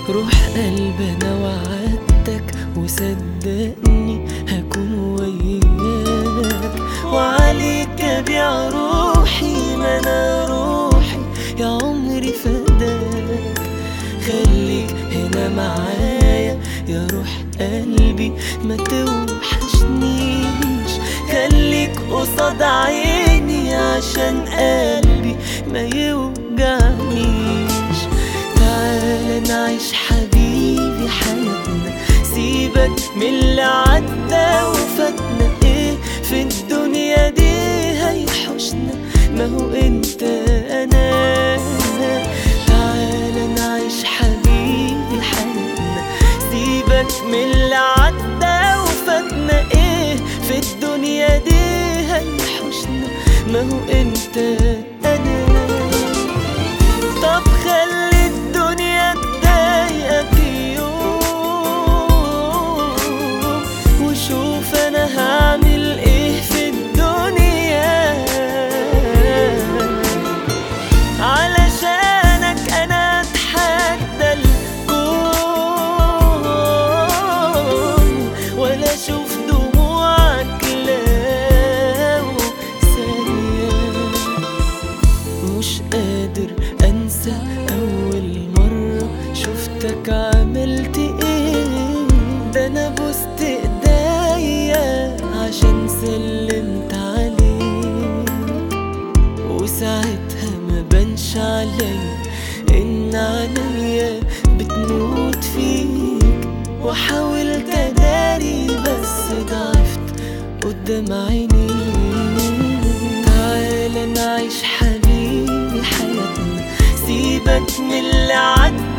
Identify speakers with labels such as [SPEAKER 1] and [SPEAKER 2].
[SPEAKER 1] روح قلبي انا وعدتك وصدقني هكون وياك، وعليك ابيع روحي، ما انا روحي يا عمري فداك. خليك هنا معايا يا روح قلبي ما توحشنيش، خليك قصاد عيني عشان قلبي ما يوجعنيش. تعال نعيش حبيبي حياتنا، سيبك من اللي عدى وفاتنا، ايه في الدنيا دي هيحوشنا ما هو انت انا. تعال نعيش حبيبي حياتنا، سيبك من اللي عدى وفاتنا، ايه في الدنيا دي هيحوشنا ما هو انت انا. طب خلي الدنيا تضايقك يوم وشوف انا هعمل ايه في الدنيا، علشانك انا اتحدى الكون ولا اشوف دموعك لو ثانية. مش قادر انسى اول مرة شفتك عملت ايه، ده انا بوست ايديا عشان سلمت عليك، وساعتها ما بانش عليا ان عينيا بتموت فيك، وحاولت اداري بس ضعفت قدام عينيك. تعال نعيش حبيبي حياتنا، سيبك من اللي عدى